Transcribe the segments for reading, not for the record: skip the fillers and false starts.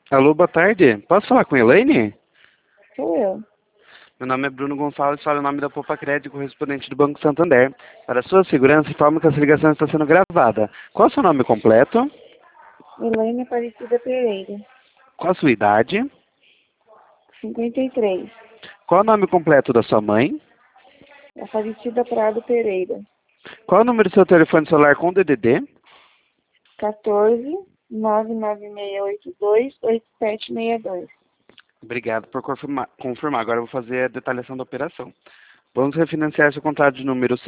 Alô, boa tarde. Posso falar com a Elaine? Sou eu. Meu nome é Bruno Gonçalves, falo o nome da Poupa Crédito, correspondente do Banco Santander. Para sua segurança, informo que essa ligação está sendo gravada. Qual é o seu nome completo? Elaine Aparecida Pereira, Qual a sua idade? 53. Qual é o nome completo da sua mãe? Aparecida Prado Pereira, Qual é o número do seu telefone celular com DDD? 14 99682 8762. Obrigado por confirmar. Agora eu vou fazer a detalhação da operação. Vamos refinanciar seu contrato de número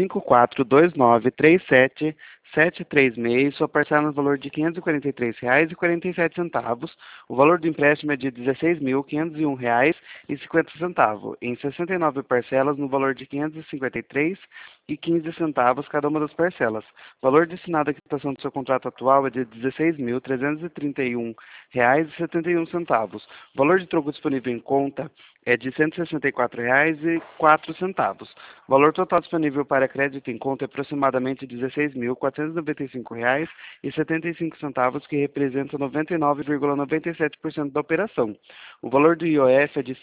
5429377736, sua parcela no valor de R$ 543,47. O valor do empréstimo é de R$ 16.501,50, em 69 parcelas no valor de R$ 553,15 cada uma das parcelas. O valor destinado à quitação do seu contrato atual é de R$ 16.331,71. O valor de troco disponível em conta é de R$ 164,04. O valor total disponível para crédito em conta é aproximadamente R$ 16.495,75, que representa 99,97% da operação. O valor do IOF é de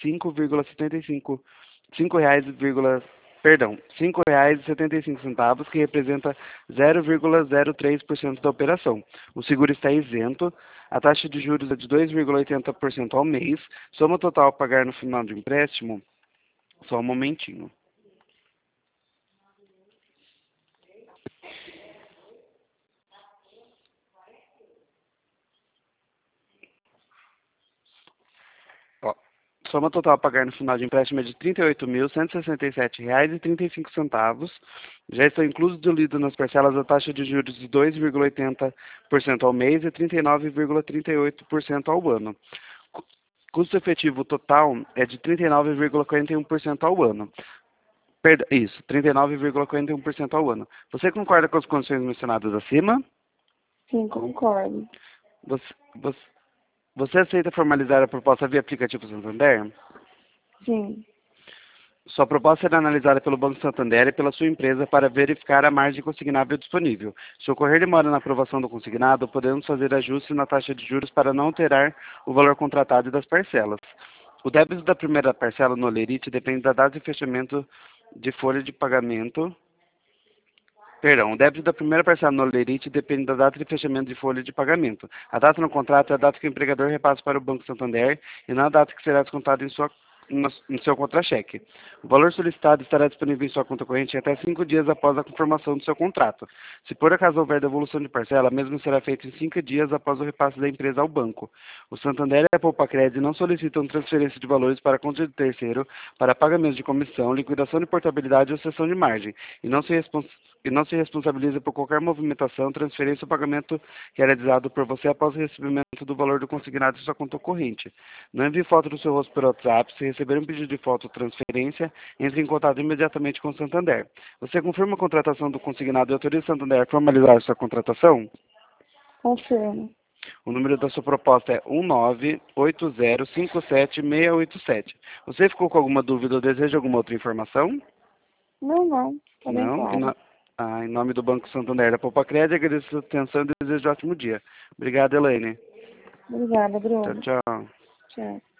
R$ 5,75, que representa 0,03% da operação. O seguro está isento. A taxa de juros é de 2,80% ao mês. Soma total a pagar no final do empréstimo. Só um momentinho. Ó, soma total a pagar no final de empréstimo é de R$ 38.167,35. Já estão inclusos diluídos nas parcelas a taxa de juros de 2,80% ao mês e 39,38% ao ano. Custo efetivo total é de 39,41% ao ano. Isso, 39,41% ao ano. Você concorda com as condições mencionadas acima? Sim, concordo. Você, você, você aceita formalizar a proposta via aplicativo Santander? Sim, Sua proposta será analisada pelo Banco Santander e pela sua empresa para verificar a margem consignável disponível. Se ocorrer demora na aprovação do consignado, podemos fazer ajustes na taxa de juros para não alterar o valor contratado e das parcelas. O débito da primeira parcela no Olerite depende da data de fechamento de folha de pagamento. Perdão, o débito da primeira parcela no Olerite depende da data de fechamento de folha de pagamento. A data no contrato é a data que o empregador repassa para o Banco Santander e não a data que será descontada no seu contra-cheque. O valor solicitado estará disponível em sua conta corrente até 5 dias após a conformação do seu contrato. Se por acaso houver devolução de parcela, a mesma será feita em 5 dias após o repasse da empresa ao banco. O Santander e a Poupa Crédito não solicitam transferência de valores para conta de terceiro para pagamento de comissão, liquidação de portabilidade ou cessão de margem, e não se responsabiliza por qualquer movimentação, transferência ou pagamento realizado por você após o recebimento do valor do consignado em sua conta corrente. Não envie foto do seu rosto por WhatsApp. Se receber um pedido de foto ou transferência, entre em contato imediatamente com o Santander. Você confirma a contratação do consignado e autoriza o Santander a formalizar sua contratação? confirmo. O número da sua proposta é 1980576687. Você ficou com alguma dúvida ou deseja alguma outra informação? Não, tá bem Não? claro. Em nome do Banco Santander da Poupa Crédito, agradeço a sua atenção e desejo um ótimo dia. Obrigado, Elaine. Obrigada, Tchau, Bruno. tchau. Tchau.